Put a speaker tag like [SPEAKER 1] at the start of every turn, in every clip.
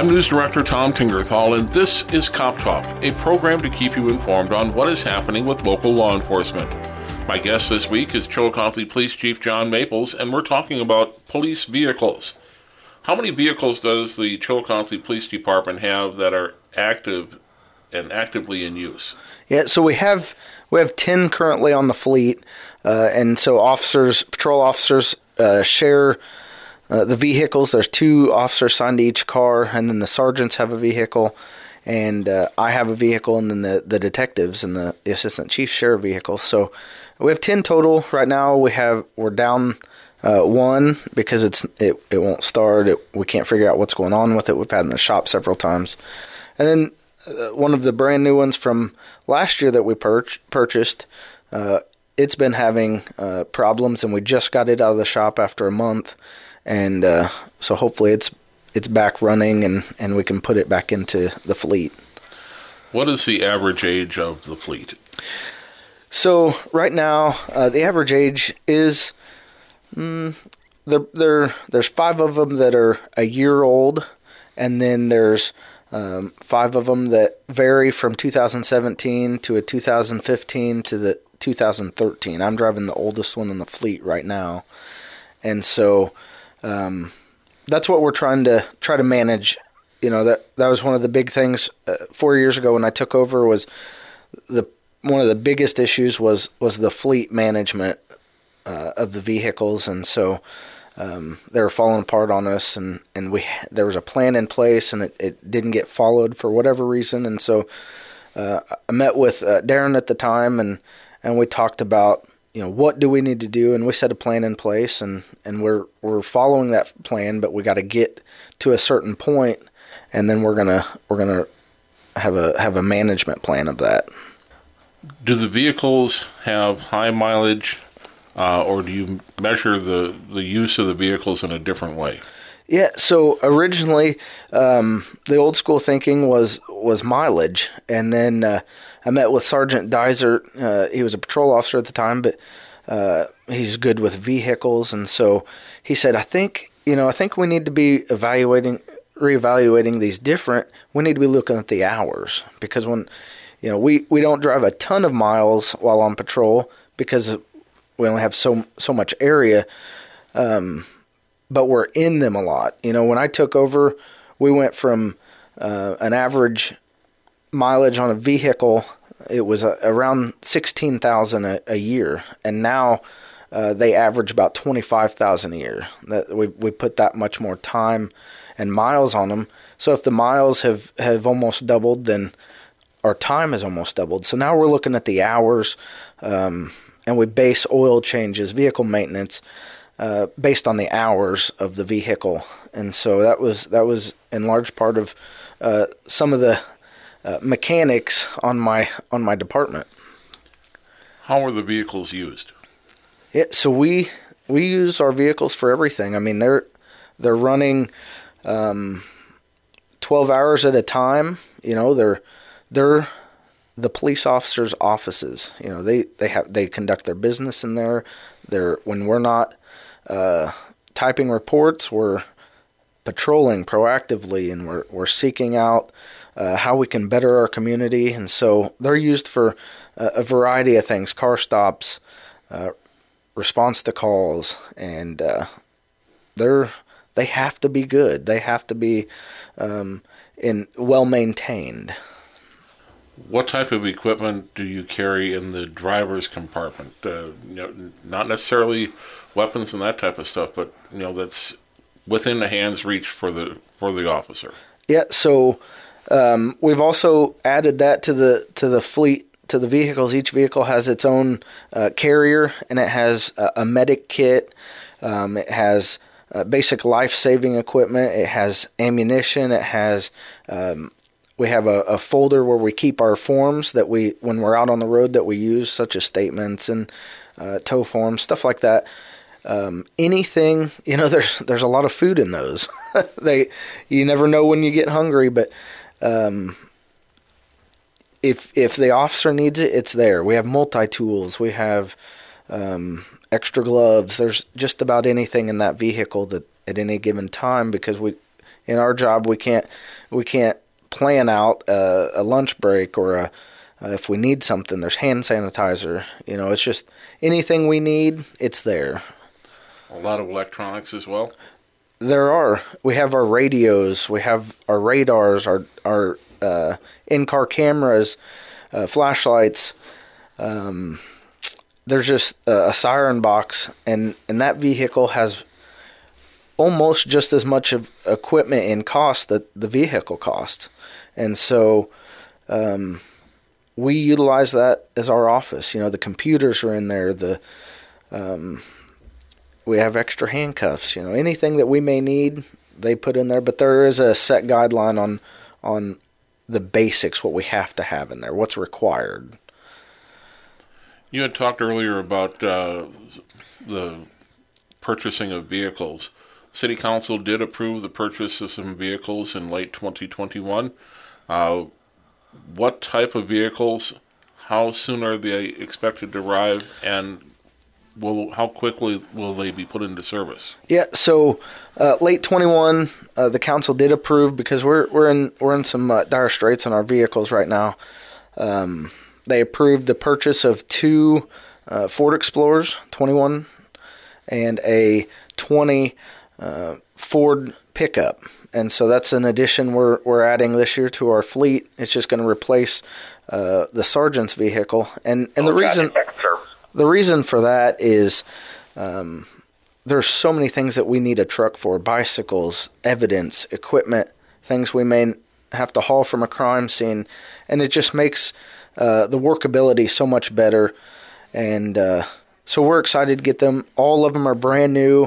[SPEAKER 1] I'm News Director Tom Tingerthal, and this is Cop Talk, a program to keep you informed on what is happening with local law enforcement. My guest this week is Chillicothe Police Chief John Maples, and we're talking about police vehicles. How many vehicles does the Chillicothe Police Department have that are active and actively in use?
[SPEAKER 2] Yeah, so we have 10 currently on the fleet, and so patrol officers share the vehicles. There's 2 officers assigned to each car, and then the sergeants have a vehicle, and I have a vehicle, and then the detectives and the assistant chief share a vehicle. So we have 10 total right now. We're down 1 because it won't start. We can't figure out what's going on with it. We've had it in the shop several times, and then one of the brand new ones from last year that we purchased. It's been having problems, and we just got it out of the shop after a month. And so hopefully it's back running and we can put it back into the fleet.
[SPEAKER 1] What is the average age of the fleet?
[SPEAKER 2] So right now, the average age is there's 5 of them that are a year old, and then there's 5 of them that vary from 2017 to a 2015 to the 2013. I'm driving the oldest one in the fleet right now, and so that's what we're trying to manage. You know, that was one of the big things 4 years ago when I took over. Was one of the biggest issues was the fleet management of the vehicles, and so they were falling apart on us, and there was a plan in place, and it didn't get followed for whatever reason. And so I met with Darren at the time, and we talked about, you know, what do we need to do, and we set a plan in place, and we're following that plan, but we got to get to a certain point, and then we're gonna have a management plan of that.
[SPEAKER 1] Do the vehicles have high mileage, or do you measure the use of the vehicles in a different way?
[SPEAKER 2] Yeah, so originally the old school thinking was mileage, and then I met with Sergeant Dizer. He was a patrol officer at the time, but he's good with vehicles, and so he said, I think we need to be reevaluating these different. We need to be looking at the hours, because when, you know, we don't drive a ton of miles while on patrol because we only have so much area, but we're in them a lot. You know, when I took over, we went from an average mileage on a vehicle, it was around 16,000 a year, and now they average about 25,000 a year. That we put that much more time and miles on them. So if the miles have almost doubled, then our time has almost doubled. So now we're looking at the hours, and we base oil changes, vehicle maintenance, based on the hours of the vehicle. And so that was in large part of some of the mechanics on my department.
[SPEAKER 1] How are the vehicles used?
[SPEAKER 2] Yeah, so we use our vehicles for everything. I mean, they're running 12 hours at a time. You know, they're the police officers' offices. You know, they conduct their business in there. When we're not typing reports, we're patrolling proactively, and we're seeking out how we can better our community. And so they're used for a variety of things: car stops, response to calls, and they have to be good. They have to be well maintained.
[SPEAKER 1] What type of equipment do you carry in the driver's compartment? Not necessarily weapons and that type of stuff, but that's within the hand's reach for the officer. Yeah.
[SPEAKER 2] So we've also added that to the fleet, to the vehicles. Each vehicle has its own carrier, and it has a medic kit. It has basic life-saving equipment. It has ammunition. It has we have a folder where we keep our forms that when we're out on the road, that we use, such as statements and tow forms, stuff like that. Anything, there's a lot of food in those. You never know when you get hungry, but if the officer needs it, it's there. We have multi-tools. We have extra gloves. There's just about anything in that vehicle that at any given time, because in our job, we can't plan out a lunch break or if we need something. There's hand sanitizer. It's just anything we need, it's there.
[SPEAKER 1] A lot of electronics as well.
[SPEAKER 2] There are. We have our radios. We have our radars. Our in-car cameras, flashlights. There's just a siren box, and that vehicle has almost just as much of equipment in cost that the vehicle costs. And so we utilize that as our office. The computers are in there. We have extra handcuffs. Anything that we may need, they put in there. But there is a set guideline on the basics, what we have to have in there, what's required.
[SPEAKER 1] You had talked earlier about the purchasing of vehicles. City Council did approve the purchase of some vehicles in late 2021. What type of vehicles, how soon are they expected to arrive, and how quickly will they be put into service?
[SPEAKER 2] Yeah, so late 21, the council did approve because we're in some dire straits on our vehicles right now. They approved the purchase of two Ford Explorers 21 and a 20 Ford pickup. And so that's an addition we're adding this year to our fleet. It's just going to replace the sergeant's vehicle. And the reason for that is there's so many things that we need a truck for: bicycles, evidence, equipment, things we may have to haul from a crime scene. And it just makes the workability so much better. And so we're excited to get them. All of them are brand new.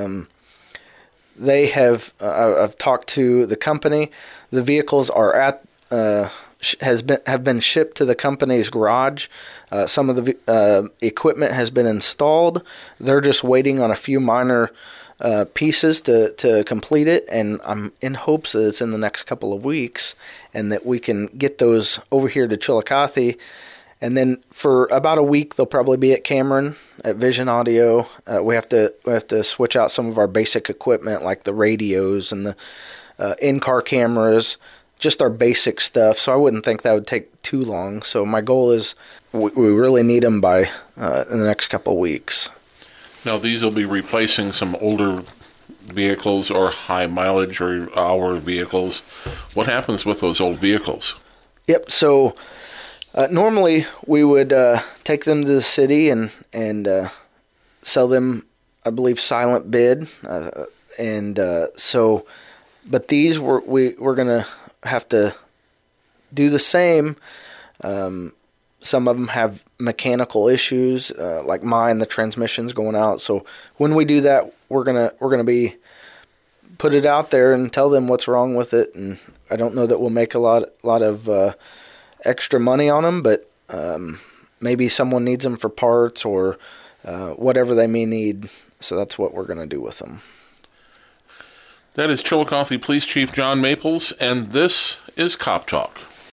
[SPEAKER 2] They have. I've talked to the company. The vehicles are have been shipped to the company's garage. Some of the equipment has been installed. They're just waiting on a few minor pieces to complete it, and I'm in hopes that it's in the next couple of weeks, and that we can get those over here to Chillicothe. And then for about a week, they'll probably be at Cameron at Vision Audio. We have to switch out some of our basic equipment, like the radios and the in-car cameras, just our basic stuff. So I wouldn't think that would take too long. So my goal is we really need them by in the next couple of weeks.
[SPEAKER 1] Now, these will be replacing some older vehicles or high mileage or hour vehicles. What happens with those old vehicles?
[SPEAKER 2] Yep. So normally we would take them to the city and sell them, I believe, silent bid. But these we're going to have to do the same. Some of them have mechanical issues, like mine. The transmission's going out. So when we do that, we're gonna put it out there and tell them what's wrong with it. And I don't know that we'll make a lot of extra money on them, but maybe someone needs them for parts or whatever they may need. So that's what we're gonna do with them.
[SPEAKER 1] That is Chillicothe Police Chief John Maples, and this is Cop Talk.